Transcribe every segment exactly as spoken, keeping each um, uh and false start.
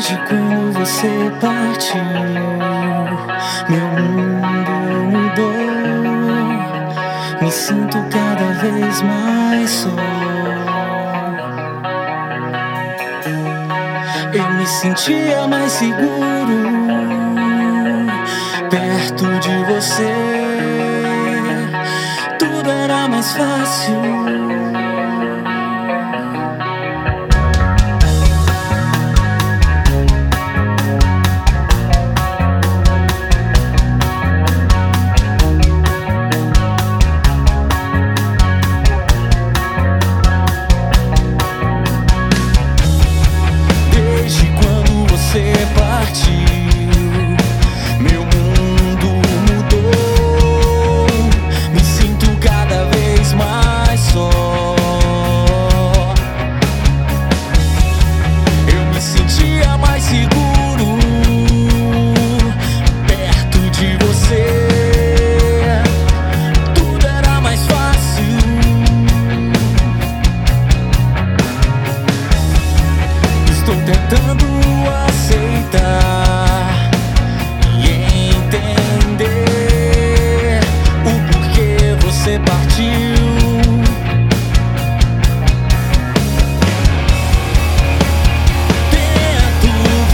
Desde quando você partiu, meu mundo mudou. Me sinto cada vez mais só. Eu me sentia mais seguro perto de você. Tudo era mais fácil. Tentando aceitar e entender o porquê você partiu. Tento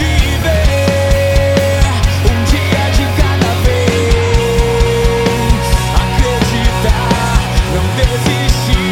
viver um dia de cada vez, acreditar, não desistir.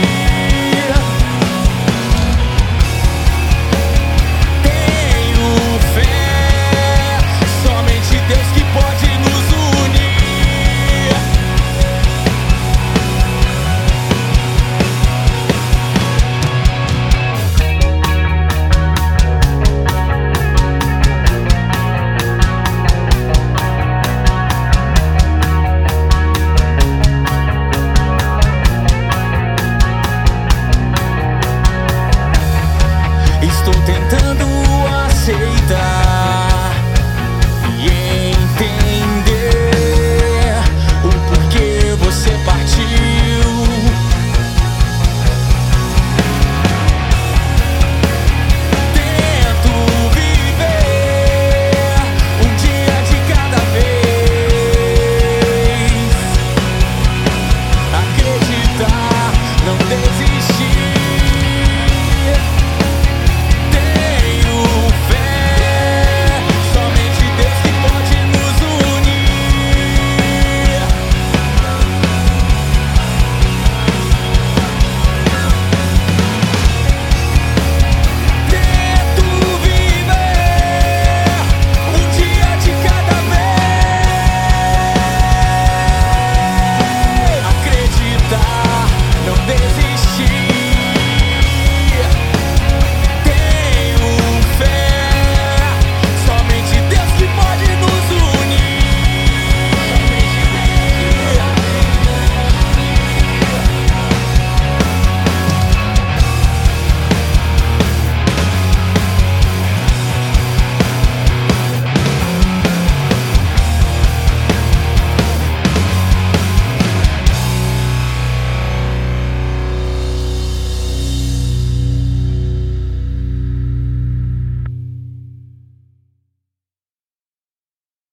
Estou tentando aceitar